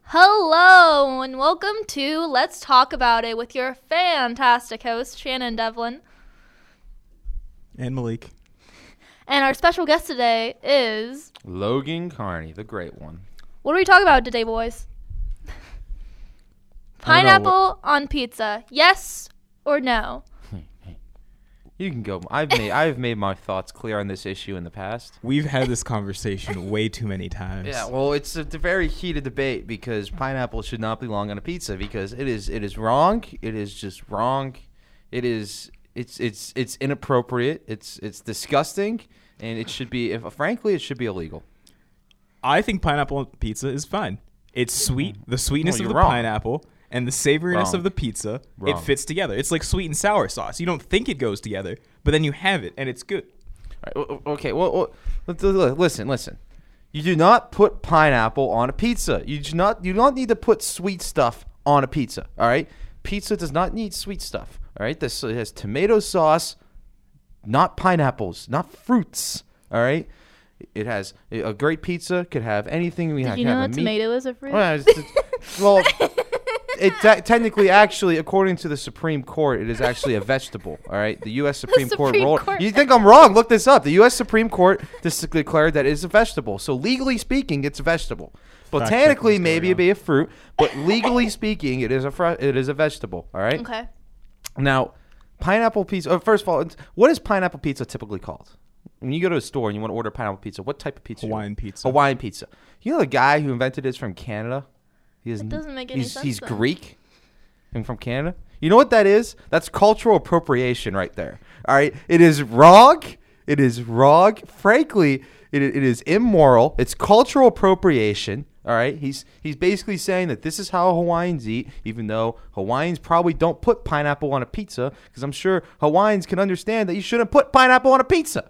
Hello, and welcome to Let's Talk About It with your fantastic host, Shannon Devlin. And Malik. And our special guest today is... Logan Carney, the great one. What are we talking about today, boys? Pineapple on pizza, yes or no? You can go. I've made my thoughts clear on this issue in the past. We've had this conversation way too many times. Yeah, well, it's a very heated debate because pineapple should not belong on a pizza because it is wrong. It is just wrong. It's inappropriate. It's disgusting, and it should be. Frankly, it should be illegal. I think pineapple on pizza is fine. It's sweet. The sweetness of the pineapple and the savoriness of the pizza, it fits together. It's like sweet and sour sauce. You don't think it goes together, but then you have it, and it's good. All right, okay, well, listen. You do not put pineapple on a pizza. You do not need to put sweet stuff on a pizza, all right? Pizza does not need sweet stuff, all right? It has tomato sauce, not pineapples, not fruits, all right? It has a great pizza, could have anything. Did you know that tomato is a fruit? Well, technically, actually, according to the Supreme Court, it is actually a vegetable. All right, the U.S. Supreme Court ruled. You think I'm wrong? Look this up. The U.S. Supreme Court declared that it is a vegetable. So legally speaking, it's a vegetable. Botanically, maybe it'd be a fruit, but legally speaking, it is a vegetable. All right. Okay. Now, pineapple pizza. First of all, what is pineapple pizza typically called? When you go to a store and you want to order pineapple pizza, what type of pizza? Hawaiian pizza. Hawaiian pizza. You know the guy who invented this from Canada? It doesn't make any sense. He's Greek and from Canada. You know what that is? That's cultural appropriation right there. All right? It is wrong. It is wrong. Frankly, it is immoral. It's cultural appropriation. All right? He's basically saying that this is how Hawaiians eat, even though Hawaiians probably don't put pineapple on a pizza, because I'm sure Hawaiians can understand that you shouldn't put pineapple on a pizza.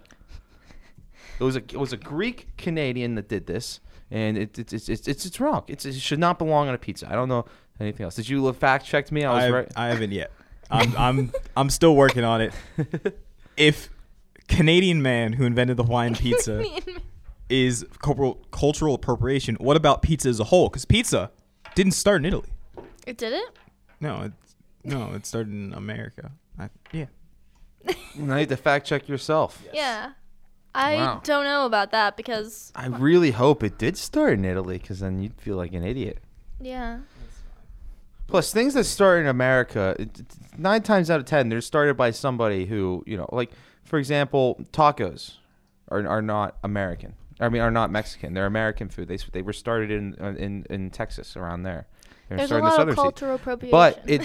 It was a Greek Canadian that did this. And it's wrong. It should not belong on a pizza. I don't know anything else. Did you fact check me? I was right. I haven't yet. I'm still working on it. If Canadian man who invented the Hawaiian pizza is cultural appropriation, what about pizza as a whole? Because pizza didn't start in Italy. It didn't? No, it started in America. Yeah. Now you have to fact check yourself. Yeah. I don't know about that because... I really hope it did start in Italy because then you'd feel like an idiot. Yeah. Plus, things that start in America, 9 times out of 10, they're started by somebody who, like, for example, tacos are not American. I mean, are not Mexican. They're American food. They were started in Texas, around there. There's a lot of cultural appropriation. But the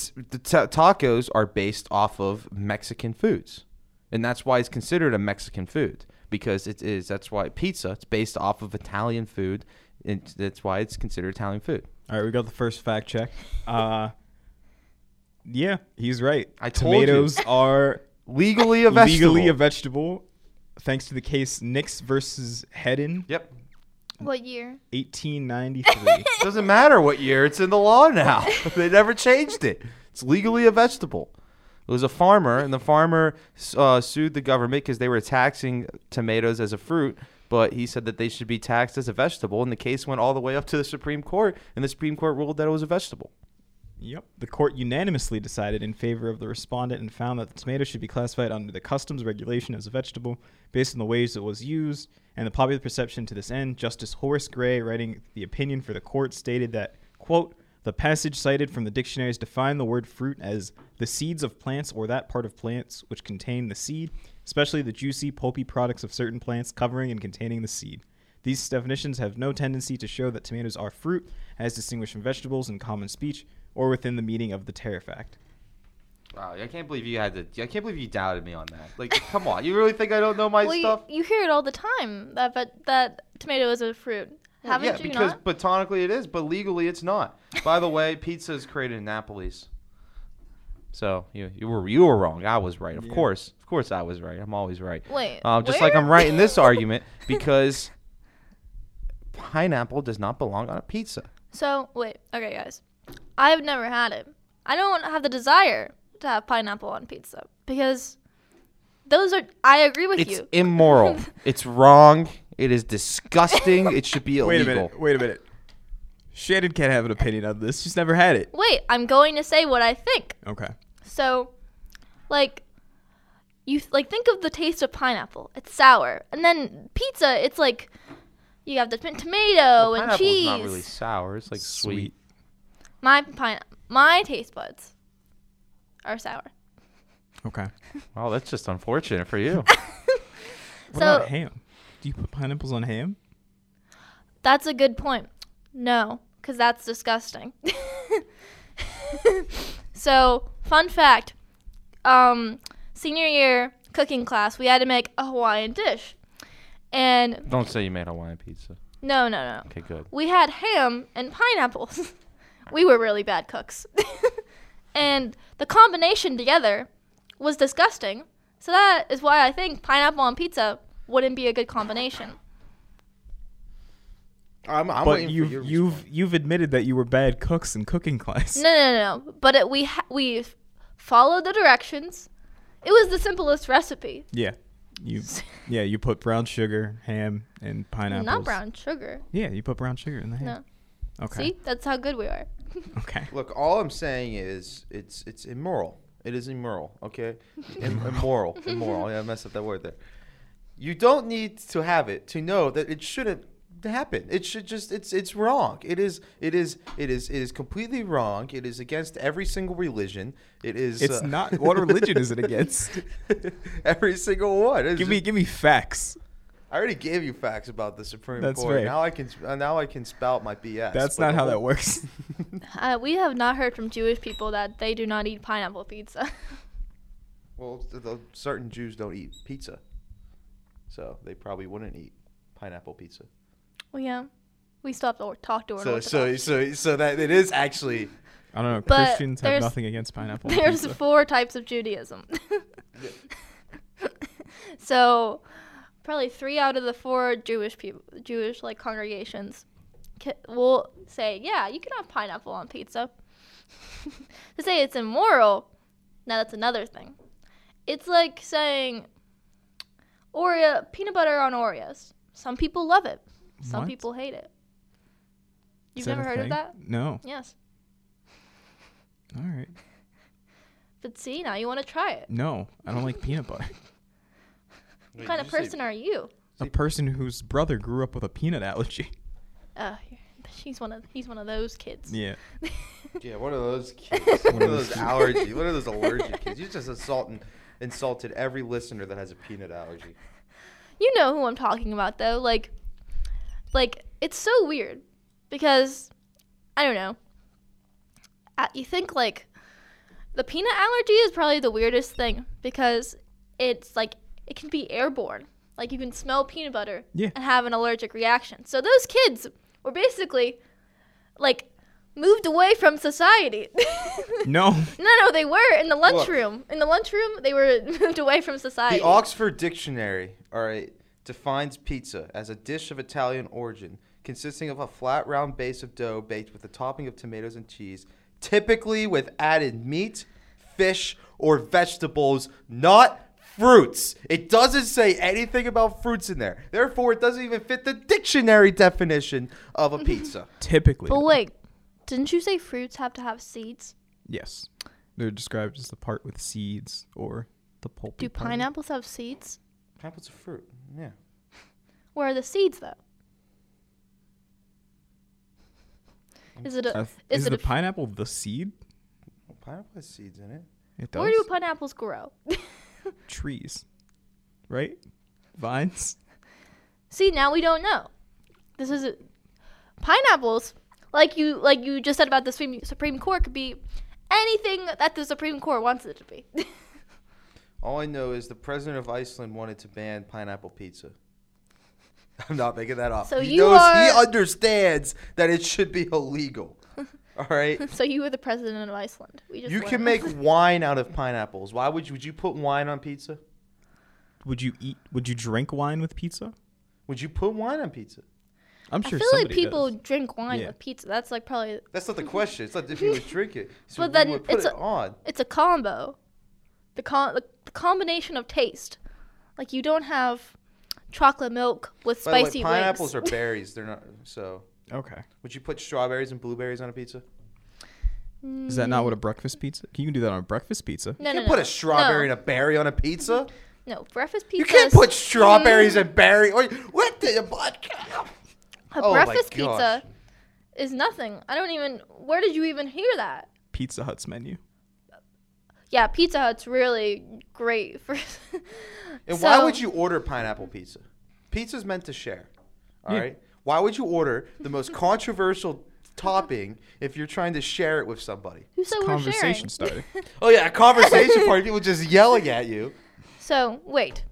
tacos are based off of Mexican foods. And that's why it's considered a Mexican food, because that's why pizza, it's based off of Italian food, and that's why it's considered Italian food. All right, we got the first fact check. Yeah, he's right. Tomatoes are legally a vegetable, thanks to the case Nix versus Hedden. Yep. What year? 1893. Doesn't matter what year. It's in the law now. They never changed it. It's legally a vegetable. It was a farmer, and the farmer sued the government because they were taxing tomatoes as a fruit, but he said that they should be taxed as a vegetable, and the case went all the way up to the Supreme Court, and the Supreme Court ruled that it was a vegetable. Yep. The court unanimously decided in favor of the respondent and found that the tomato should be classified under the customs regulation as a vegetable based on the ways it was used and the popular perception to this end. Justice Horace Gray, writing the opinion for the court, stated that, quote, the passage cited from the dictionaries define the word fruit as the seeds of plants or that part of plants which contain the seed, especially the juicy, pulpy products of certain plants covering and containing the seed. These definitions have no tendency to show that tomatoes are fruit, as distinguished from vegetables in common speech, or within the meaning of the Tariff Act. Wow, I can't believe I can't believe you doubted me on that. Like, come on, you really think I don't know my stuff? You hear it all the time that tomato is a fruit. Haven't you because not? Botanically it is, but legally it's not. By the way, pizza is created in Naples. So you were wrong. I was right. Of course I was right. I'm always right. Wait, just like I'm right in this argument because pineapple does not belong on a pizza. So wait, okay, guys, I've never had it. I don't have the desire to have pineapple on pizza because I agree with you. It's immoral. It's wrong. It is disgusting. It should be illegal. Wait a minute. Shannon can't have an opinion on this. She's never had it. Wait, I'm going to say what I think. Okay. So, like, you think of the taste of pineapple. It's sour, and then pizza. It's like you have the tomato and cheese. Pineapple's not really sour. It's like sweet. My taste buds are sour. Okay. Wow, that's just unfortunate for you. What about ham? Do you put pineapples on ham? That's a good point. No, because that's disgusting. So, fun fact. Senior year cooking class, we had to make a Hawaiian dish. And Don't say you made Hawaiian pizza. no. Okay, good. We had ham and pineapples. We were really bad cooks. And the combination together was disgusting. So that is why I think pineapple on pizza wouldn't be a good combination. I'm But waiting for your response. you've admitted that you were bad cooks in cooking class. No. But we followed the directions. It was the simplest recipe. Yeah. You put brown sugar, ham, and pineapples. Not brown sugar. Yeah, you put brown sugar in the ham. No. Okay. See? That's how good we are. Okay. Look, all I'm saying is it's immoral. It is immoral, okay? Immoral. Yeah, I messed up that word there. You don't need to have it to know that it shouldn't happen. It should just it's wrong. It is completely wrong. It is against every single religion. It is It's not. What religion is it against? every single one. It's Give me facts. I already gave you facts about the Supreme That's Court. right. Now I can spout my BS. That's but not the how whole- that works. We have not heard from Jewish people that they do not eat pineapple pizza. Well, certain Jews don't eat pizza, so they probably wouldn't eat pineapple pizza. Well, yeah. We still have to talk to her. So that it is actually. I don't know. But Christians have there's- nothing against pineapple. on There's pizza. 4 types of Judaism. So, probably 3 out of the 4 Jewish like congregations will say, yeah, you can have pineapple on pizza. To say it's immoral, now that's another thing. It's like saying peanut butter on Oreos. Some people love it. Some What? people hate it. Is You've that never a heard of thing? that? No. Yes. All right. But see, now you want to try it. No, I don't like peanut butter. What kind of person are you? A person whose brother grew up with a peanut allergy. He's one of those kids. Yeah. Yeah, one of those kids. One of those allergy. One of those allergic kids. You just insulted every listener that has a peanut allergy. You know who I'm talking about, though. Like it's so weird because I don't know. You think like the peanut allergy is probably the weirdest thing because it's like it can be airborne. Like you can smell peanut butter Yeah. and have an allergic reaction. So those kids were basically like moved away from society. No. No, they were in the lunchroom. In the lunchroom, they were moved away from society. The Oxford Dictionary, all right, defines pizza as a dish of Italian origin consisting of a flat, round base of dough baked with a topping of tomatoes and cheese, typically with added meat, fish, or vegetables, not fruits. It doesn't say anything about fruits in there. Therefore, it doesn't even fit the dictionary definition of a pizza. Typically. But wait, didn't you say fruits have to have seeds? Yes. They're described as the part with seeds or the pulpy Do part. pineapples have seeds? Pineapple's a fruit. Yeah. Where are the seeds, though? Is it a? Is it the a? pineapple the seed? Well, pineapple has seeds in it. It does. Where do pineapples grow? Trees. Right? Vines? See, now we don't know. This is pineapples. Like you just said about the Supreme Court could be anything that the Supreme Court wants it to be. All I know is the president of Iceland wanted to ban pineapple pizza. I'm not making that up. So he you knows, are- he understands that it should be illegal. All right. So you were the president of Iceland. We just You can learned. make wine out of pineapples. Why would you put wine on pizza? Would you drink wine with pizza? Would you put wine on pizza? I'm I sure feel like somebody people does. drink wine Yeah. with pizza. That's like probably That's not the question. It's not if you would drink it. So But you then would put it's it on. it's a combo. The combination of taste. Like you don't have chocolate milk with By the way, spicy pineapples wings. are berries. They're not so. Okay. Would you put strawberries and blueberries on a pizza? Is that not what a breakfast pizza? You can do that on a breakfast pizza. No, You no, can't no. put a strawberry and a berry on a pizza. No, breakfast pizza. You can't put strawberries and berry. What the? A Oh my breakfast gosh. pizza is nothing. I don't even. Where did you even hear that? Pizza Hut's menu. Yeah, Pizza Hut's really great for. And why would you order pineapple pizza? Pizza's meant to share. All right. Why would you order the most controversial topping if you're trying to share it with somebody? Who said we're Conversation sharing? starter. Oh yeah, a conversation party. People just yelling at you. So wait.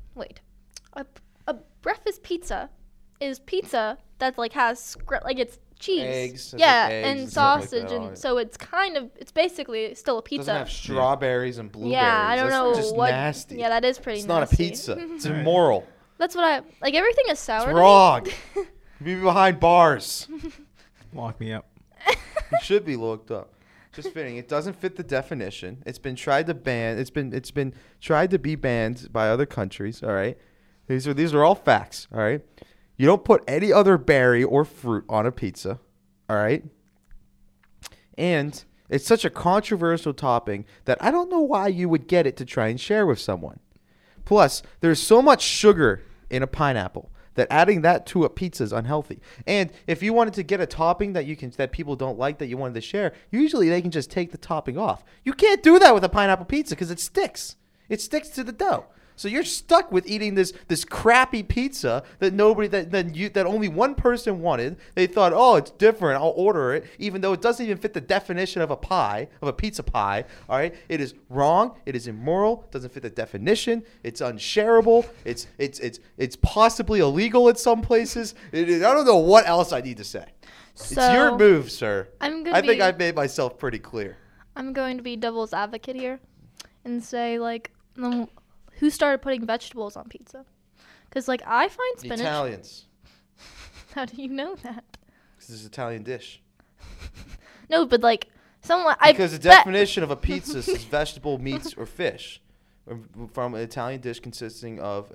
A breakfast pizza is pizza that like has like it's cheese. Eggs, it's Yeah, like eggs and and stuff like sausage, that on and it. so it's basically still a pizza. Doesn't have strawberries and blueberries. Yeah, I don't That's know just what. nasty. Yeah, that is pretty It's nasty. not a pizza. It's immoral. That's what I like. Everything is sour. It's to me. wrong. Be behind bars. Lock me up. It should be looked up. Just fitting. It doesn't fit the definition. It's been tried to ban. It's been tried to be banned by other countries. All right. These are all facts. All right. You don't put any other berry or fruit on a pizza. All right. And it's such a controversial topping that I don't know why you would get it to try and share with someone. Plus, there's so much sugar in a pineapple that adding that to a pizza is unhealthy. And if you wanted to get a topping that people don't like that you wanted to share, usually they can just take the topping off. You can't do that with a pineapple pizza because it sticks. It sticks to the dough. So you're stuck with eating this crappy pizza that only one person wanted. They thought, oh, it's different. I'll order it, even though it doesn't even fit the definition of a pizza pie. All right, it is wrong. It is immoral. It doesn't fit the definition. It's unshareable. It's possibly illegal in some places. I don't know what else I need to say. It's your move, sir. I think I've made myself pretty clear. I'm going to be devil's advocate here, and say like. Who started putting vegetables on pizza? Because, like, I find The spinach. Italians. How do you know that? Because it's an Italian dish. No, but, like, someone. Because the definition of a pizza is vegetable, meats, or fish. From an Italian dish consisting of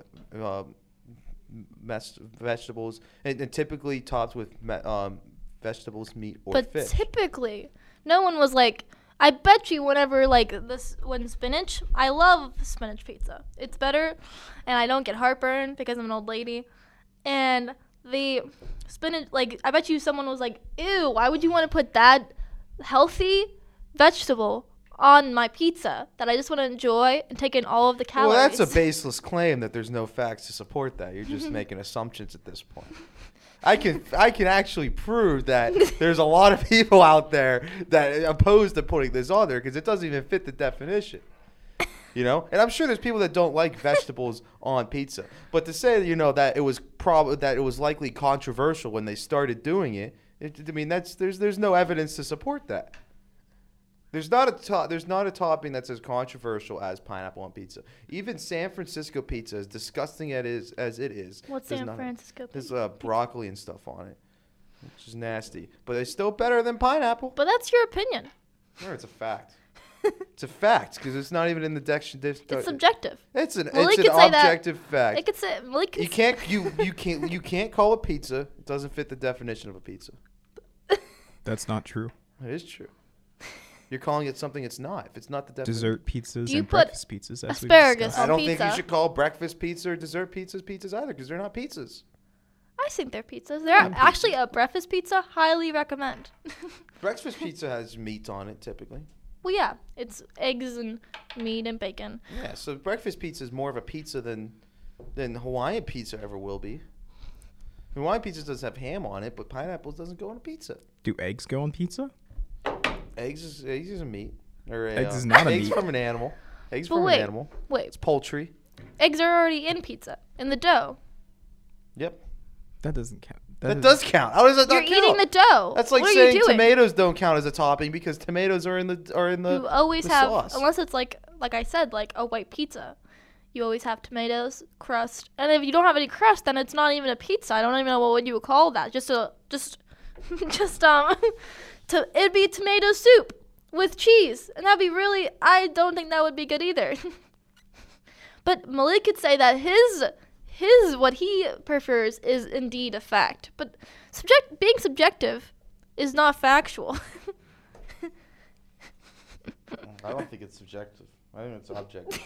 vegetables, and typically topped with vegetables, meat, or But fish. typically, no one was like. I bet you whenever, like, when spinach, I love spinach pizza. It's better, and I don't get heartburn because I'm an old lady. And the spinach, like, I bet you someone was like, ew, why would you want to put that healthy vegetable on my pizza that I just want to enjoy and take in all of the calories? Well, that's a baseless claim that there's no facts to support that. You're just making assumptions at this point. I can actually prove that there's a lot of people out there that oppose to putting this on there because it doesn't even fit the definition. You know, and I'm sure there's people that don't like vegetables on pizza. But to say that it was likely controversial when they started doing it, there's no evidence to support that. There's not a topping that's as controversial as pineapple on pizza. Even San Francisco pizza, as disgusting as it is. What's there's San Francisco pizza? There's broccoli and stuff on it, which is nasty. But it's still better than pineapple. But that's your opinion. No, it's a fact. It's a fact because it's not even in the dictionary. It's subjective. It's an Malik could say that. objective fact. It could say Malik could You can't call it pizza. It doesn't fit the definition of a pizza. That's not true. It is true. You're calling it something it's not. If it's not the definition. Dessert pizzas Do you and put breakfast pizzas. As we asparagus discussed. I on don't think you pizza. should call breakfast pizza or dessert pizzas either because they're not pizzas. I think they're pizzas. They're actually a breakfast pizza. Highly recommend. Breakfast pizza has meat on it typically. Well, yeah, it's eggs and meat and bacon. Yeah, so breakfast pizza is more of a pizza than Hawaiian pizza ever will be. Hawaiian pizza does have ham on it, but pineapples doesn't go on a pizza. Do eggs go on pizza? Eggs is a meat. Or Eggs is not a eggs meat. from an animal. Eggs But from wait. an animal. Wait, It's poultry. eggs are already in pizza, in the dough. Yep. That doesn't count. That does count. How does that You're not count? eating the dough. That's like what saying are you doing? tomatoes don't count as a topping because tomatoes are in the You always the have, sauce. unless it's like I said, like a white pizza. You always have tomatoes, crust, and if you don't have any crust, then it's not even a pizza. I don't even know what you would call that. It'd be tomato soup with cheese, and that'd be really. I don't think that would be good either. But Malik could say that his what he prefers is indeed a fact. But Being subjective is not factual. I don't think it's subjective. I think it's objective.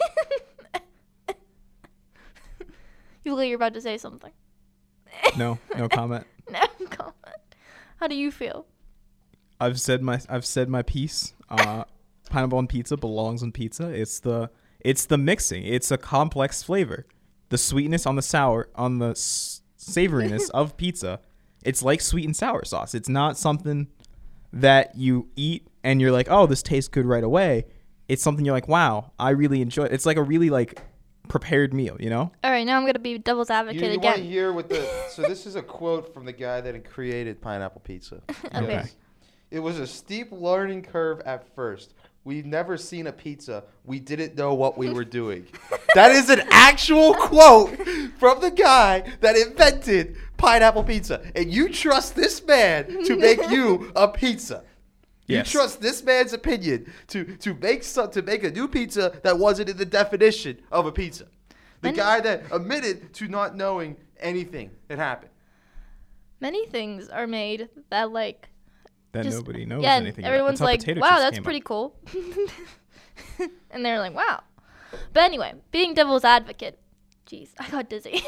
You look like you're about to say something. No comment. No comment. How do you feel? I've said my piece. Pineapple on pizza belongs on pizza. It's the mixing. It's a complex flavor. The sweetness on the sour, on the savoriness of pizza. It's like sweet and sour sauce. It's not something that you eat and you're like, oh, this tastes good right away. It's something you're like, wow, I really enjoy it. It's like a really like prepared meal, you know? All right, now I'm going to be devil's advocate You want to again. hear what the... So this is a quote from the guy that created pineapple pizza. Okay. It was a steep learning curve at first. We've never seen a pizza. We didn't know what we were doing. That is an actual quote from the guy that invented pineapple pizza. And you trust this man to make you a pizza. Yes. You trust this man's opinion to make a new pizza that wasn't in the definition of a pizza. The guy that admitted to not knowing anything that happened. Many things are made that like That just, nobody knows yeah, anything about. everyone's That's how like, potato wow, chips that's came pretty up. cool. And they're like, wow. But anyway, being devil's advocate. Jeez, I got dizzy.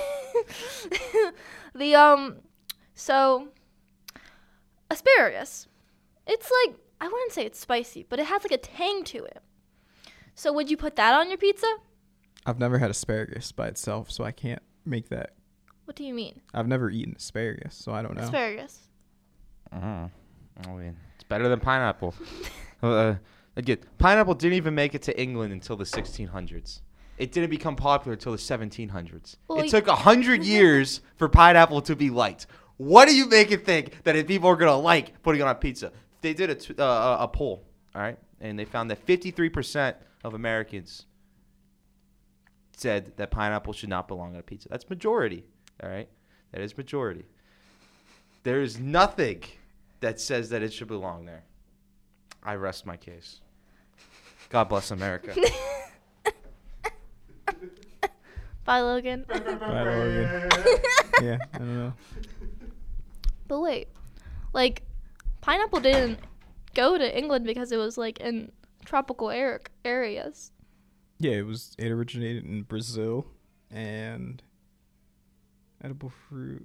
So asparagus. It's like, I wouldn't say it's spicy, but it has like a tang to it. So would you put that on your pizza? I've never had asparagus by itself, so I can't make that. What do you mean? I've never eaten asparagus, so I don't know. Asparagus. I mean, it's better than pineapple. Again, pineapple didn't even make it to England until the 1600s. It didn't become popular until the 1700s. Well, it took 100 years for pineapple to be liked. What do you make it think that if people are going to like putting it on pizza? They did a poll, all right? And they found that 53% of Americans said that pineapple should not belong on a pizza. That's majority, all right? That is majority. There is nothing that says that it should belong there. I rest my case. God bless America. Bye, Logan. Bye, Logan. Yeah, I don't know. But wait, like, pineapple didn't go to England because it was like in tropical areas. Yeah, it originated in Brazil, and edible fruit.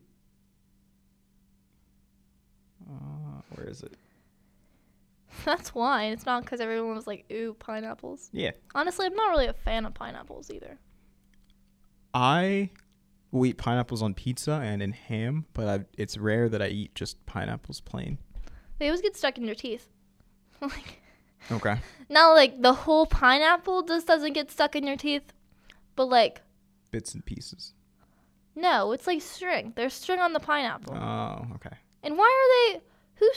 Where is it? That's why. It's not because everyone was like, ooh, pineapples. Yeah. Honestly, I'm not really a fan of pineapples either. I will eat pineapples on pizza and in ham, but it's rare that I eat just pineapples plain. They always get stuck in your teeth. Like, Okay. not like the whole pineapple just doesn't get stuck in your teeth, but like, Bits and pieces. no, it's like string. There's string on the pineapple. Oh, okay. And why are they? Who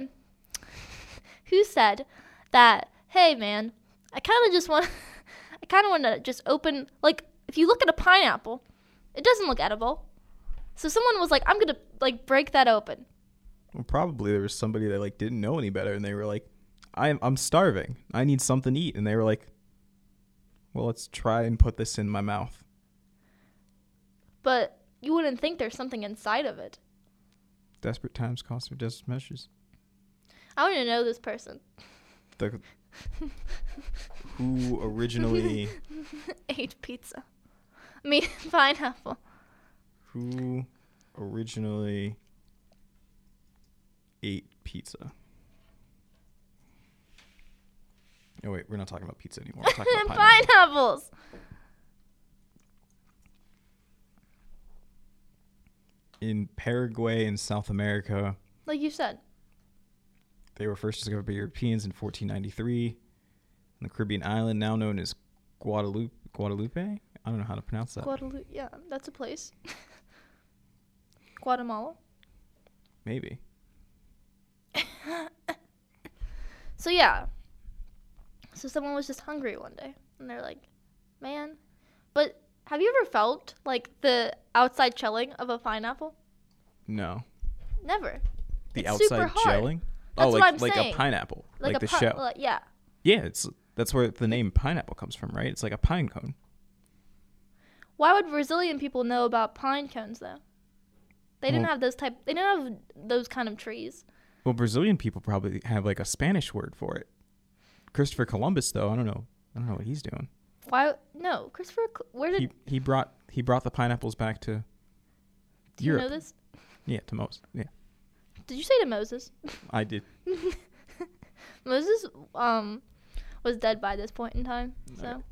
said that? Hey, man, I kind of want to just open. Like, if you look at a pineapple, it doesn't look edible. So someone was like, I'm gonna like break that open. Well, probably there was somebody that like didn't know any better, and they were like, "I'm starving. I need something to eat," and they were like, "Well, let's try and put this in my mouth." But you wouldn't think there's something inside of it. Desperate times call for desperate measures. I want to know this person. Who originally? Ate pizza. I mean, pineapple. Who originally ate pizza? Oh wait, we're not talking about pizza anymore. We're talking about pineapple. Pineapples. In Paraguay and South America, Like you said. they were first discovered by Europeans in 1493. On the Caribbean island now known as Guadalupe. I don't know how to pronounce that. Guadalupe. Yeah, that's a place. Guatemala. Maybe. So yeah. So someone was just hungry one day, and they're like, "Man," but have you ever felt like the outside shelling of a pineapple? No. Never. The It's super outside hard. gelling? That's Oh, what like I'm like saying. a pineapple. Like a the shell. yeah. Yeah, that's where the name pineapple comes from, right? It's like a pine cone. Why would Brazilian people know about pine cones though? They didn't Well- have those type. They didn't have those kind of trees. Well, Brazilian people probably have like a Spanish word for it. Christopher Columbus, though, I don't know what he's doing. Why? No, Christopher. Where did He brought the pineapples back to do you Europe. know this? Yeah, to Moses. Yeah, Did you say to Moses? I did. Moses was dead by this point in time. So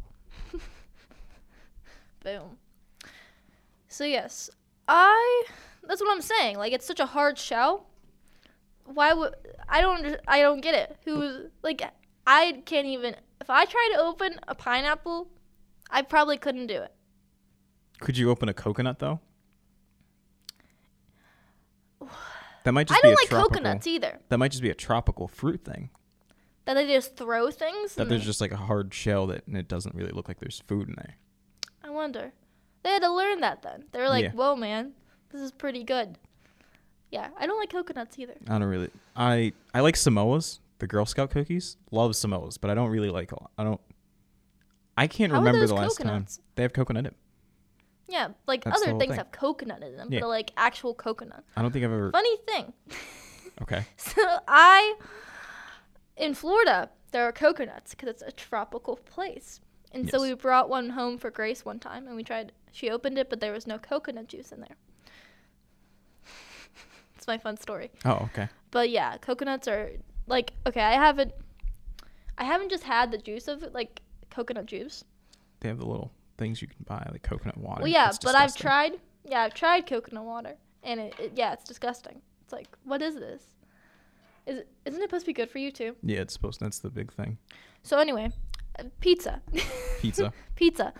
boom. So yes, that's what I'm saying. Like, it's such a hard shell. Why would I don't get it. Who's like, I can't even, if I try to open a pineapple, I probably couldn't do it. Could you open a coconut though? That might just I be don't a like tropical, coconuts either. That might just be a tropical fruit thing. That they just throw things. That and there's just like a hard shell and it doesn't really look like there's food in there. I wonder. They had to learn that then. They were like, Yeah. whoa, man, this is pretty good. Yeah, I don't like coconuts either. I don't really. I like Samoas, the Girl Scout cookies. Love Samoas, but I don't really like. I can't How are remember those the last coconuts? time they have coconut in it. Yeah, like That's the other whole things thing. have coconut in them, Yeah. but like actual coconut. I don't think I've ever. Funny thing. Okay. So in Florida, there are coconuts because it's a tropical place. And so Yes. we brought one home for Grace one time and she opened it, but there was no coconut juice in there. It's my fun story. Oh, okay. But yeah, coconuts are like, okay, I haven't just had the juice of it, like coconut juice. They have the little things you can buy, like coconut water. Well, yeah, That's but I've disgusting. tried coconut water, and it's disgusting. It's like, what is this? Isn't it supposed to be good for you too? Yeah, it's supposed. That's the big thing. So anyway, pizza. Pizza. Pizza.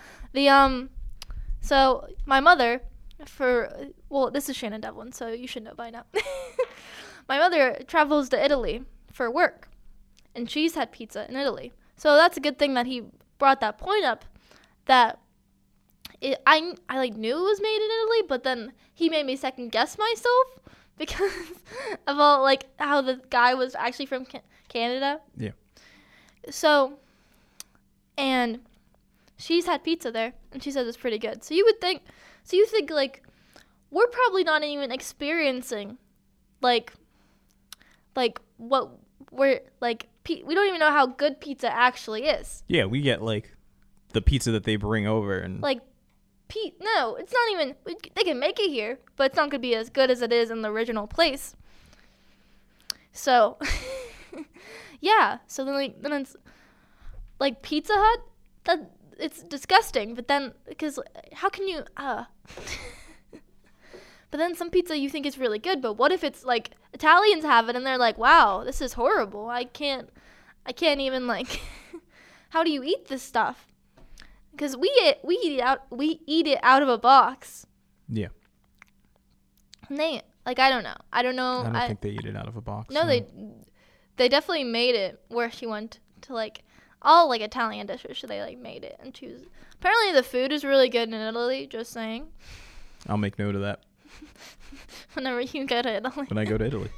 So my mother, this is Shannon Devlin, so you should know by now. My mother travels to Italy for work, and she's had pizza in Italy. So that's a good thing that he brought that point up. That I like knew it was made in Italy, but then he made me second guess myself because of all like how the guy was actually from Canada. Yeah. So, and she's had pizza there, and she says it's pretty good. So you think like we're probably not even experiencing like what we're like. We don't even know how good pizza actually is. Yeah, we get like the pizza that they bring over and Like, no, it's not even. They can make it here, but it's not gonna be as good as it is in the original place. So, yeah. So then it's like Pizza Hut. That it's disgusting. But then, because how can you? But then some pizza you think is really good. But what if it's like Italians have it and they're like, wow, this is horrible. I can't even like. How do you eat this stuff? Because we eat it out of a box. yeah. And they like I don't know. I don't think they eat it out of a box. No, they definitely made it where she went to like all like Italian dishes. So they like made it, and she was apparently the food is really good in Italy. Just saying. I'll make note of that Whenever you go to Italy, when I go to Italy.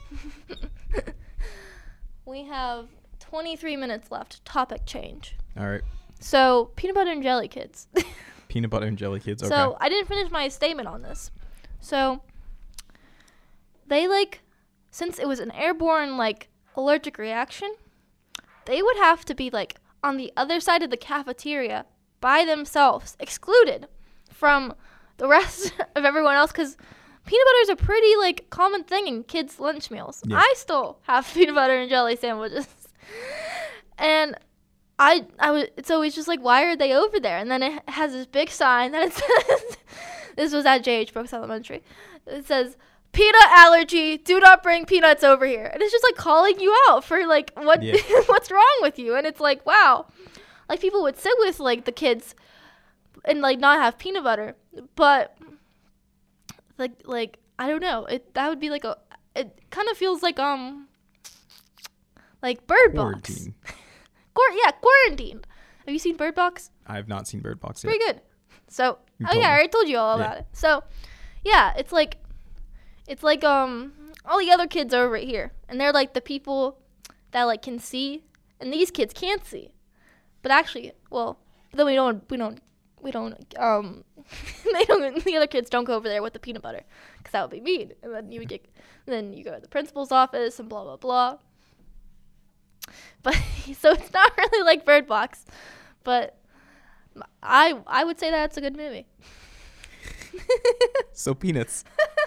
we have 23 minutes left. Topic change. All right. So peanut butter and jelly kids. Peanut butter and jelly kids. Okay. So I didn't finish my statement on this. So they since it was an airborne allergic reaction, they would have to be on the other side of the cafeteria by themselves, excluded from the rest of everyone else, because peanut butter is a pretty common thing in kids' lunch meals. Yeah. I still have peanut butter and jelly sandwiches, and it's always just why are they over there? And then it has this big sign that it says, this was at J.H. Brooks Elementary, it says, peanut allergy, do not bring peanuts over here. And it's just calling you out for what Yeah. what's wrong with you. And it's wow, people would sit with the kids and not have peanut butter, but I don't know, that would be it kind of feels like Bird Box. Quarantine. Quarantine. Have you seen Bird Box? I have not seen Bird Box yet. Pretty good. So, You I told me. already told you all Yeah. about it. So, yeah, it's all the other kids are over here, and they're the people that can see, and these kids can't see. But actually, well, then we don't we don't they don't the other kids don't go over there with the peanut butter because that would be mean, and then then you go to the principal's office and blah blah blah. But so it's not really like Bird Box, but I would say that it's a good movie. So Peanuts.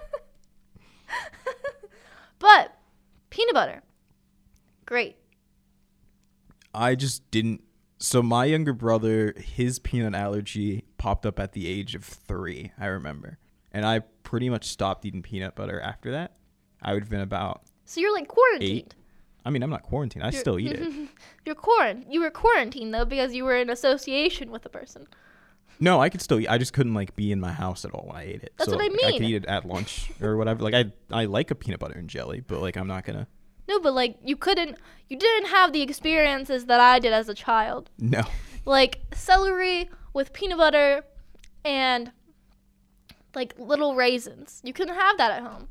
But peanut butter, great. I just didn't. So my younger brother, his peanut allergy popped up at the age of 3, I remember. And I pretty much stopped eating peanut butter after that. I would have been about So you're like quarantined. 8. I mean, I'm not quarantined. I still eat it. You were quarantined though because you were in association with the person. No, I could still eat. I just couldn't like be in my house at all when I ate it. That's so what I like, I mean. could eat it at lunch or whatever. Like I like a peanut butter and jelly, but like I'm not gonna. No, but like you didn't have the experiences that I did as a child. No. Like celery with peanut butter and like little raisins. You couldn't have that at home.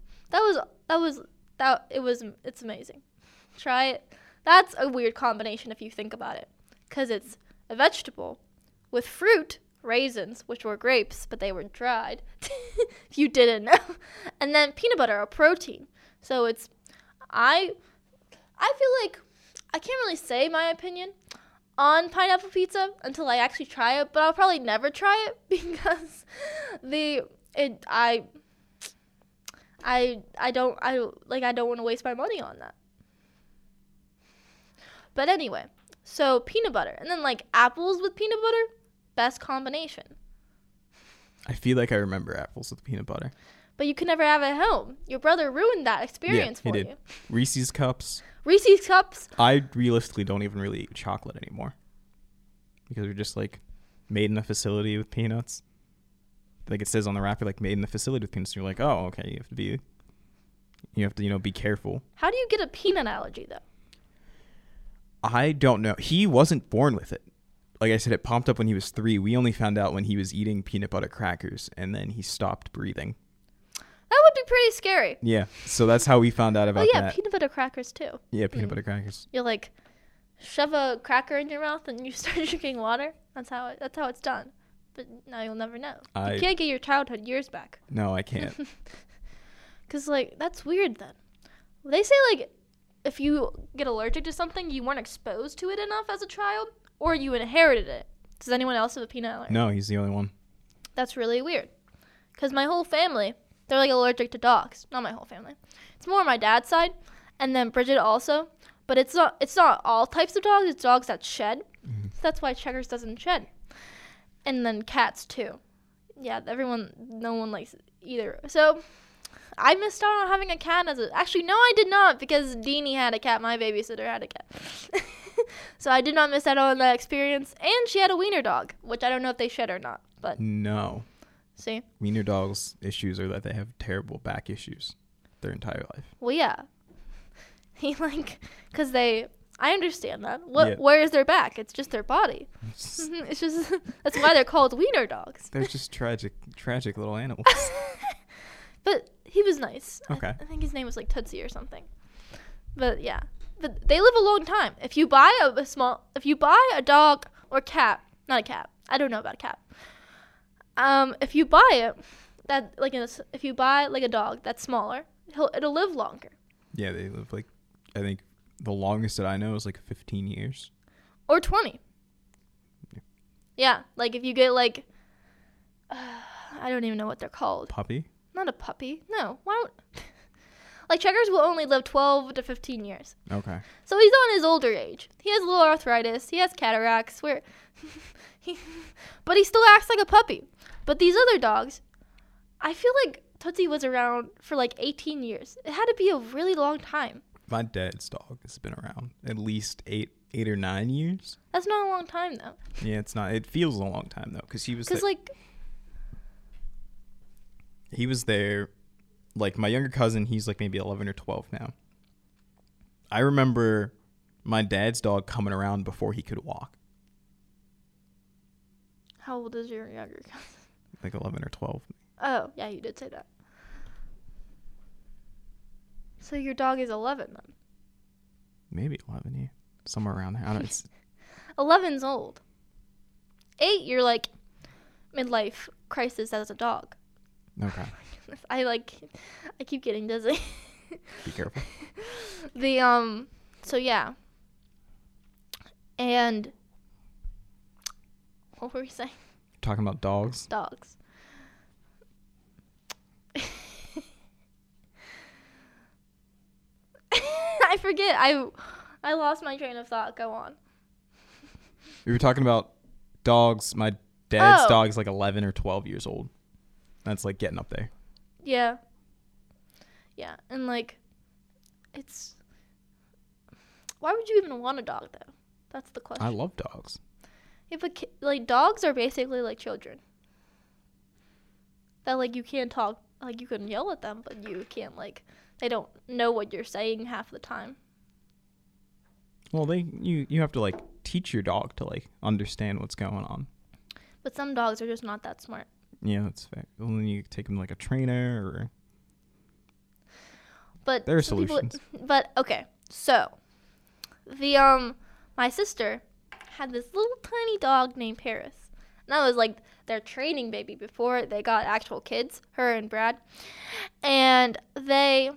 It's amazing. Try it. That's a weird combination if you think about it, cuz it's a vegetable with fruit, raisins, which were grapes, but they were dried. If you didn't know. And then peanut butter, a protein. So it's I feel like I can't really say my opinion on pineapple pizza until I actually try it, but I'll probably never try it because I don't want to waste my money on that. But anyway, so peanut butter and then like apples with peanut butter, best combination. I feel like I remember apples with peanut butter. But you can never have it at home. Your brother ruined that experience Yeah, for he did. you. Reese's Cups. Reese's Cups. I realistically don't even really eat chocolate anymore because they're just like made in a facility with peanuts. Like it says on the wrapper, like made in a facility with peanuts. And you're like, oh, okay, you have to be careful. How do you get a peanut allergy though? I don't know. He wasn't born with it. Like I said, it popped up when he was 3. We only found out when he was eating peanut butter crackers, and then he stopped breathing. That would be pretty scary. Yeah, so that's how we found out about Oh yeah, that. peanut butter crackers too. Yeah, peanut butter crackers. You like shove a cracker in your mouth and you start drinking water. That's how it's done. But now you'll never know. You can't get your childhood years back. No, I can't. Cause like that's weird then. They say like if you get allergic to something, you weren't exposed to it enough as a child, or you inherited it. Does anyone else have a peanut allergy? No, he's the only one. That's really weird. Cause my whole family, they're like allergic to dogs. Not my whole family. It's more my dad's side, and then Bridget also. But it's not all types of dogs. It's dogs that shed. Mm-hmm. So that's why Checkers doesn't shed. And then cats too. Yeah, no one likes either. So I missed out on having a cat actually no, I did not, because Deanie had a cat. My babysitter had a cat. So I did not miss out on that experience. And she had a wiener dog, which I don't know if they shed or not. But No. see, Wiener dogs' issues are that they have terrible back issues their entire life. well, yeah. Because I understand that. Yeah. Where is their back? It's just their body. It's just, that's why they're called wiener dogs. They're just tragic little animals. But he was nice. Okay. I think his name was like Tootsie or something. But yeah. But they live a long time. If you buy a dog or cat, not a cat. I don't know about a cat. If you buy it, if you buy like a dog that's smaller, it'll live longer. Yeah, they live like, I think the longest that I know is like 15 years. Or 20. Yeah, like if you get like, I don't even know what they're called. Puppy? Not a puppy. No. Why don't... Like Checkers will only live 12 to 15 years. Okay. So he's on his older age. He has a little arthritis. He has cataracts. But he still acts like a puppy. But these other dogs, I feel like Tootsie was around for like 18 years. It had to be a really long time. My dad's dog has been around at least 8 or 9 years. That's not a long time though. Yeah, it's not. It feels a long time though, because he was there. Like my younger cousin, he's like maybe 11 or 12 now. I remember my dad's dog coming around before he could walk. How old is your younger cousin? Like 11 or 12. Oh, yeah, you did say that. So your dog is 11 then? Maybe 11, yeah. Somewhere around there. I don't know. 11's old. 8, you're like midlife crisis as a dog. Okay. I keep getting dizzy. Be careful. So yeah. And what were we saying? Talking about dogs. Dogs. I forget. I lost my train of thought. Go on. We were talking about dogs. My dad's Oh. dog is like 11 or 12 years old. That's like getting up there. Yeah. Yeah, and like, it's. Why would you even want a dog though? That's the question. I love dogs. Yeah, but like dogs are basically like children. That like you can't talk, like you can yell at them, but you can't like they don't know what you're saying half the time. Well, you have to like teach your dog to like understand what's going on. But some dogs are just not that smart. Yeah, that's fair. Well, then you take them to, like a trainer or. But There are some people- solutions. but okay, so the my sister had this little tiny dog named Paris. And that was like their training baby before they got actual kids, her and Brad. And the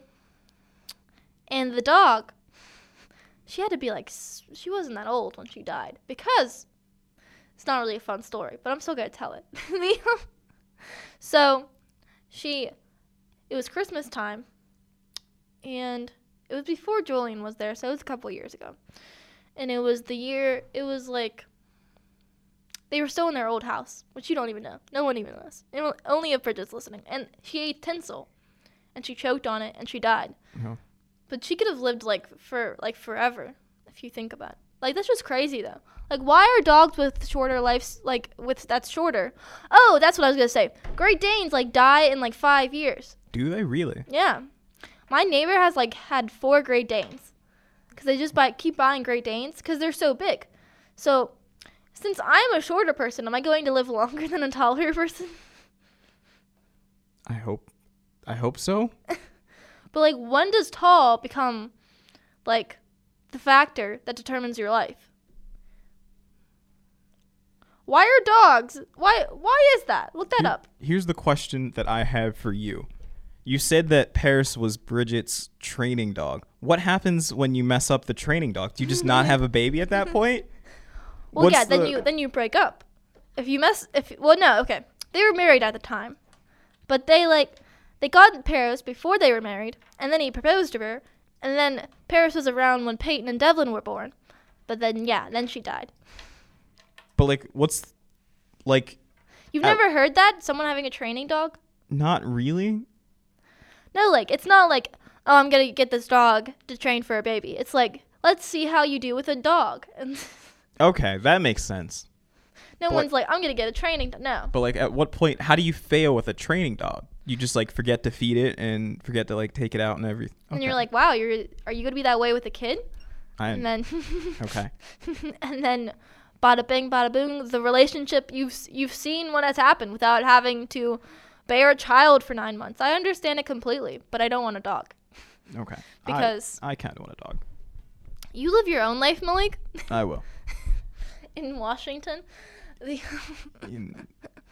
dog, she had to be like, she wasn't that old when she died. Because it's not really a fun story, but I'm still going to tell it. So it was Christmas time. And it was before Julian was there, so it was a couple years ago. And it was like, they were still in their old house, which you don't even know. No one even knows. Only if Bridget's listening. And she ate tinsel, and she choked on it, and she died. No. But she could have lived forever, if you think about it. Like, that's just crazy, though. Like, why are dogs with shorter lives, that's shorter? Oh, that's what I was going to say. Great Danes, die in, 5 years. Do they really? Yeah. My neighbor has, had 4 Great Danes. Because they just keep buying Great Danes because they're so big. So, since I'm a shorter person, am I going to live longer than a taller person? I hope so. But, when does tall become, the factor that determines your life? Why are dogs? Why is that? Look that up. Here's the question that I have for you. You said that Paris was Bridget's training dog. What happens when you mess up the training dog? Do you just not have a baby at that point? Well, yeah, then you break up. No, okay. They were married at the time. But they got Paris before they were married, and then he proposed to her, and then Paris was around when Peyton and Devlin were born. But then she died. But what's You've never heard that? Someone having a training dog? not really? No, it's not oh, I'm going to get this dog to train for a baby. It's let's see how you do with a dog. And Okay, that makes sense. no But one's I'm going to get a training dog. No. But at what point, how do you fail with a training dog? You just forget to feed it and forget to take it out and everything. And you're wow, are you going to be that way with a kid? And then okay. and then bada bing, bada boom, the relationship, you've seen what has happened without having to bear a child for 9 months. I understand it completely, but I don't want a dog. Okay. Because I kind of want a dog. you live your own life, Malik, I will. in Washington. In-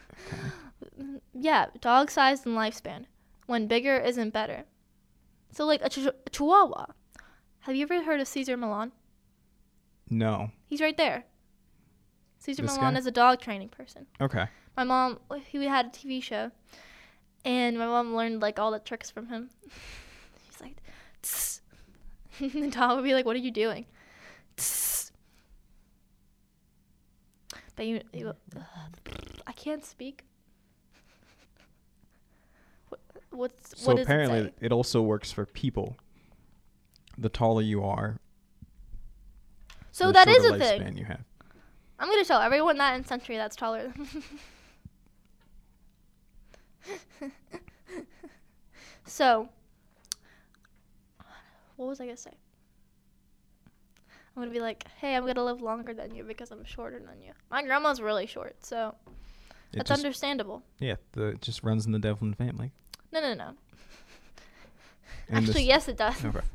Yeah, dog size and lifespan. When bigger isn't better. So a Chihuahua. Have you ever heard of Cesar Millan? no. He's right there. Cesar This Millan guy? is a dog training person. Okay. My mom, he had a TV show, and my mom learned all the tricks from him. He's like, tss. And the dog would be what are you doing? Tss. But I can't speak. What So does apparently, it say? it also works for people. The taller you are, So the that is shorter a thing. lifespan you have. I'm gonna tell everyone that in Century that's taller. So, what was I gonna say? I'm gonna be hey, I'm gonna live longer than you because I'm shorter than you. My grandma's really short, so It that's just, understandable. yeah, it just runs in the Devlin family. No. And Actually, this- yes, it does. Okay.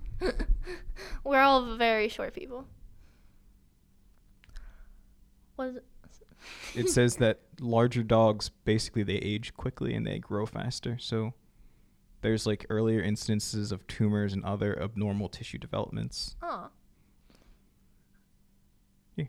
We're all very short people. What is it? it says that larger dogs, basically, they age quickly and they grow faster. So there's like earlier instances of tumors and other abnormal tissue developments. Oh. Yeah.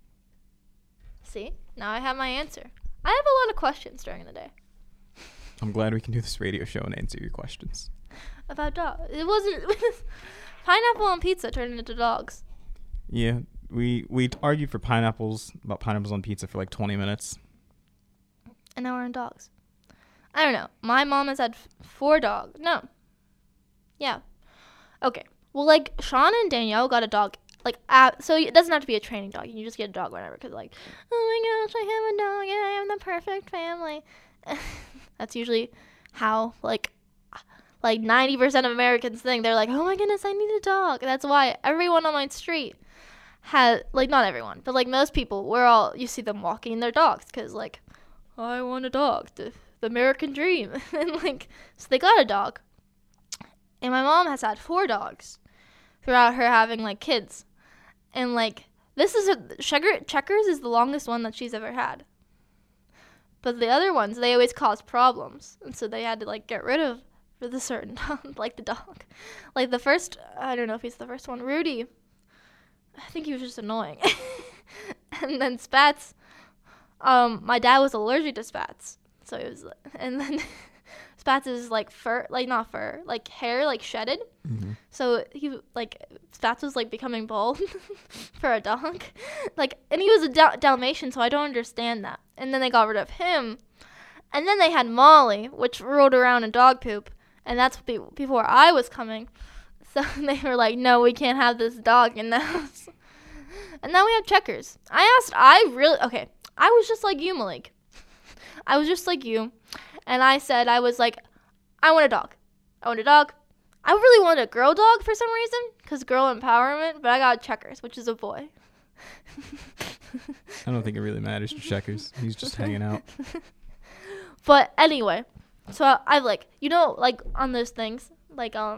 See? Now I have my answer. I have a lot of questions during the day I'm glad we can do this radio show and answer your questions. about dogs. It wasn't pineapple on pizza turned into dogs. Yeah, we argued for pineapples on pizza for like 20 minutes. And now we're on dogs. I don't know. My mom has had 4 dogs. No. Yeah. Okay. Well, like, Sean and Danielle got a dog. Like, so it doesn't have to be a training dog. You can just get a dog whenever. Because, like, oh my gosh, I have a dog and I am the perfect family. That's usually how, like 90% of Americans think. They're like, oh my goodness, I need a dog. That's why everyone on my street has, like, not everyone, but, like, most people, you see them walking their dogs. Because, like, I want a dog. The American dream. And, like, so they got a dog. And my mom has had 4 dogs throughout her having, like, kids. And, like, Checkers is the longest one that she's ever had. But the other ones, they always cause problems. And so they had to, like, get rid of the certain dog, like the dog. Like, the first, I don't know if he's the first one, Rudy. I think he was just annoying. And then Spats, my dad was allergic to Spats. So it was, and then Spats is like fur, like not fur, like hair, like shedded. Mm-hmm. So Spats was like becoming bald for a dog. Like, and he was a Dalmatian, so I don't understand that. And then they got rid of him. And then they had Molly, which rolled around in dog poop. And that's before I was coming. So they were like, no, we can't have this dog in the house. And now we have Checkers. I was just like you, Malik. I was just like you. And I said, I was like, I want a dog. I want a dog. I really wanted a girl dog for some reason, because girl empowerment, but I got Checkers, which is a boy. I don't think it really matters to Checkers. He's just hanging out. But anyway, so I like, you know, like on those things, like, that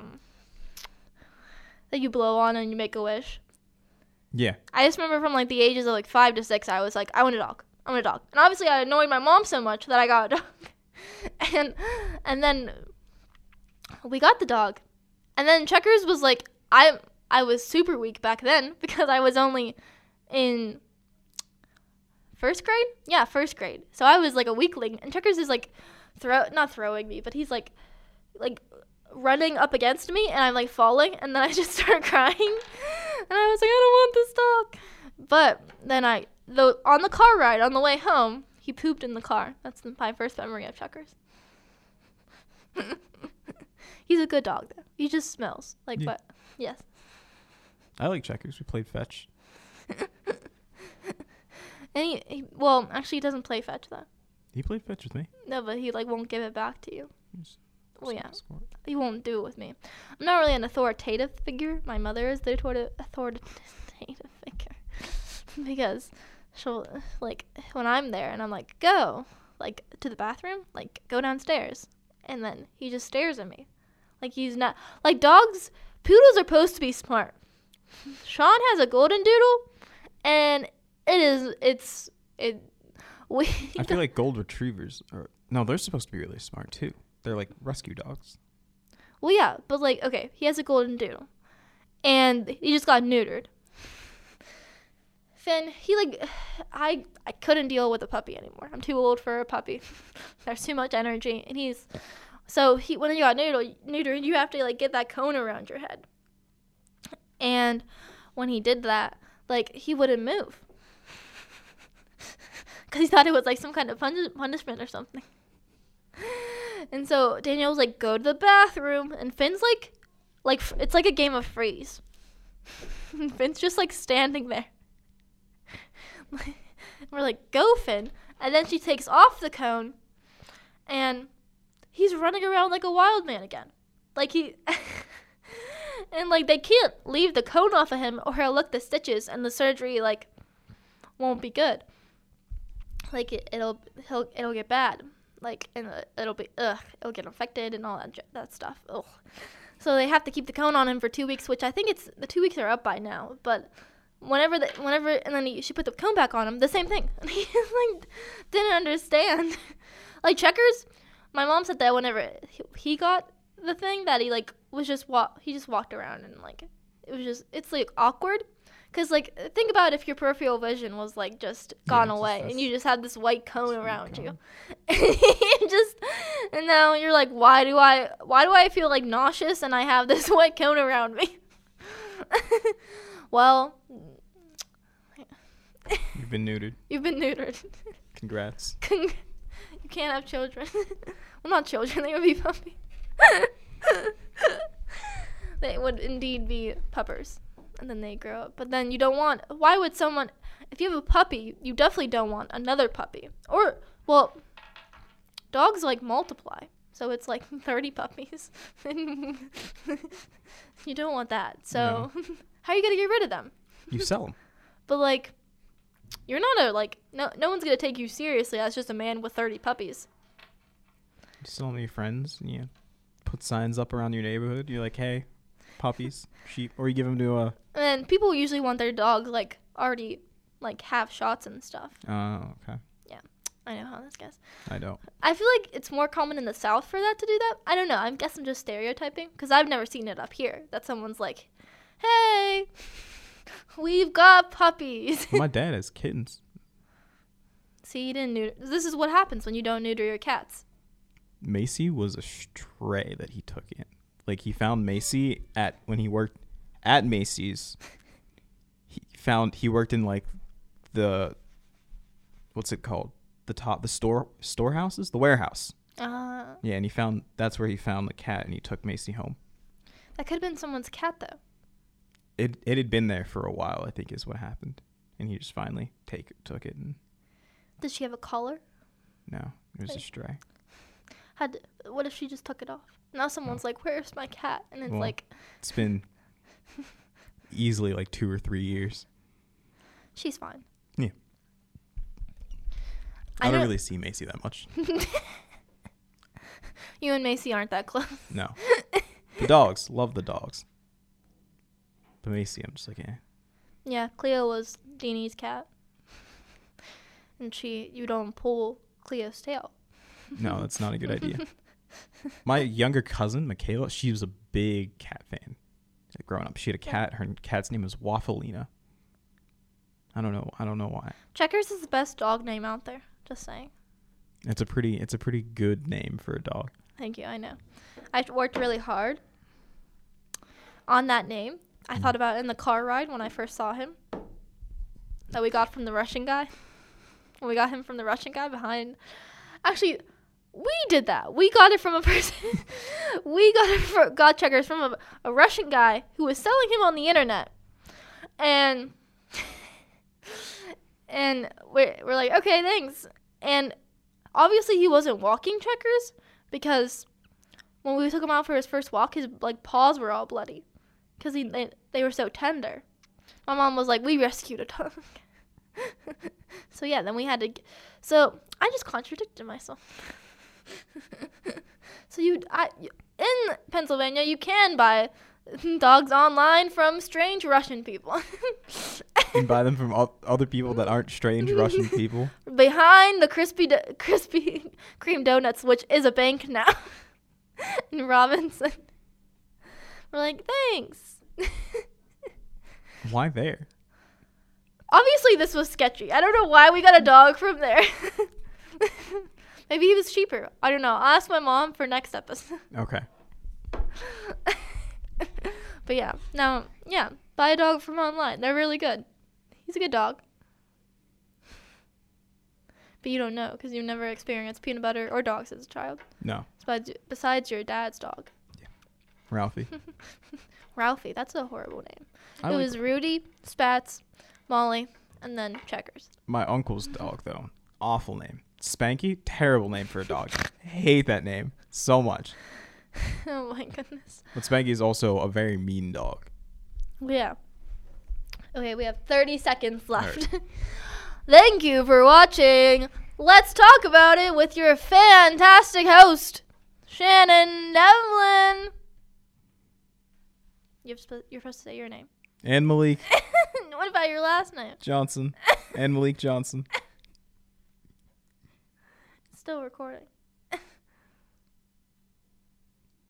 you blow on and you make a wish. Yeah. I just remember from like the ages of like 5 to 6, I was like, I want a dog. I want a dog. And obviously I annoyed my mom so much that I got a dog. And then we got the dog. And then Checkers was like, I was super weak back then because I was only in first grade? Yeah, first grade. So I was like a weakling. And Checkers is like, not throwing me, but he's like running up against me and I'm like falling. And then I just start crying. And I was like, I don't want this dog. But then on the car ride on the way home, he pooped in the car. That's my first memory of Checkers. He's a good dog, though. He just smells. Like, yeah. But, yes. I like Checkers. We played fetch. And he doesn't play fetch, though. He played fetch with me. No, but he, like, won't give it back to you. Well, yeah. Smart. He won't do it with me. I'm not really an authoritative figure. My mother is the authoritative figure. Because she'll, like, when I'm there and I'm like, go, like, to the bathroom, like, go downstairs. And then he just stares at me. Like, he's not, like, dogs, poodles are supposed to be smart. Sean has a golden doodle, and I feel like gold retrievers they're supposed to be really smart, too. They're like rescue dogs. Well, yeah, but, like, okay, he has a golden doodle, and he just got neutered. Finn, I couldn't deal with a puppy anymore. I'm too old for a puppy. There's too much energy, and when you got neutered, you have to, like, get that cone around your head. And when he did that, like, he wouldn't move. Because he thought it was, like, some kind of punishment or something. And so Danielle was like, go to the bathroom. And Finn's like it's like a game of freeze. Finn's just, like, standing there. We're like, go, Finn. And then she takes off the cone. And he's running around like a wild man again. Like, and, like, they can't leave the cone off of him or he'll lick the stitches and the surgery, like, won't be good. Like, it'll get bad. Like, and it'll get infected and all that stuff. Ugh. So they have to keep the cone on him for 2 weeks, which I think the 2 weeks are up by now. But and then she put the cone back on him. The same thing. And he like didn't understand. Like Checkers, my mom said that whenever he got the thing that he like was just he just walked around and like it's like awkward. Cause like think about if your peripheral vision was like just gone away and you just had this white cone around you, and now you're like, why do I feel like nauseous and I have this white cone around me? Well, You've been neutered. you've been neutered. Congrats. You can't have children. Well, not children. They would be puppies. They would indeed be puppers. And then they grow up. But then you don't want... Why would someone... If you have a puppy, you definitely don't want another puppy. Or, well, dogs, like, multiply. So it's, like, 30 puppies. You don't want that. So how are you going to get rid of them? You sell them. But, like, you're not no one's going to take you seriously as just a man with 30 puppies. You sell them to your friends. And you put signs up around your neighborhood. You're like, hey, puppies, sheep. Or you give them to a... And people usually want their dogs, like, already, like, have shots and stuff. Oh, okay. Yeah, I know how this goes. I don't. I feel like it's more common in the South for that to do that. I don't know. I guess I'm just stereotyping because I've never seen it up here. That someone's like, hey, we've got puppies. Well, my dad has kittens. See, you didn't neuter. This is what happens when you don't neuter your cats. Macy was a stray that he took in. Like, he found Macy when he worked at Macy's. He worked in, like, what's it called? The storehouses? The warehouse. Yeah, and that's where he found the cat, and he took Macy home. That could have been someone's cat, though. It had been there for a while, I think, is what happened. And he just finally took it. And Did she have a collar? no, it was a stray. What if she just took it off? Now someone's like, where's my cat? And it's Well, like... It's been easily like 2 or 3 years. She's fine. Yeah. I don't really see Macy that much. You and Macy aren't that close. No. The dogs. Love the dogs. But Macy, I'm just like, eh. Yeah, Cleo was Deanie's cat. And you don't pull Cleo's tail. No, that's not a good idea. My younger cousin, Michaela, she was a big cat fan. Like, growing up, she had a cat. Her cat's name was Waffalina. I don't know why. Checkers is the best dog name out there. Just saying. It's a pretty good name for a dog. Thank you. I know. I worked really hard on that name. I thought about it in the car ride when I first saw him. That we got from the Russian guy. When we got him from the Russian guy behind. Actually, we did that. We got it from a person. We got Checkers from a Russian guy who was selling him on the internet. And we're like, okay, thanks. And obviously he wasn't walking Checkers because when we took him out for his first walk, his like paws were all bloody because they were so tender. My mom was like, we rescued a dog. So yeah, then we had to. So I just contradicted myself. So in Pennsylvania, you can buy dogs online from strange Russian people. You can buy them from other people that aren't strange Russian people. Behind the Krispy Kreme donuts, which is a bank now, in Robinson. We're like, thanks. Why there? Obviously, this was sketchy. I don't know why we got a dog from there. Maybe he was cheaper. I don't know. I'll ask my mom for next episode. Okay. But yeah, buy a dog from online. They're really good. He's a good dog. But you don't know because you've never experienced peanut butter or dogs as a child. No. Besides your dad's dog. Yeah. Ralphie. Ralphie. That's a horrible name. It was Rudy, Spats, Molly, and then Checkers. My uncle's dog, though. Awful name. Spanky, terrible name for a dog. Hate that name so much. Oh my goodness. But Spanky is also a very mean dog. Yeah. Okay, we have 30 seconds left. Right. Thank you for watching. Let's talk about it with your fantastic host, Shannon Devlin. You're supposed to say your name. And Malik. What about your last name? Johnson. And Malik Johnson. Still recording.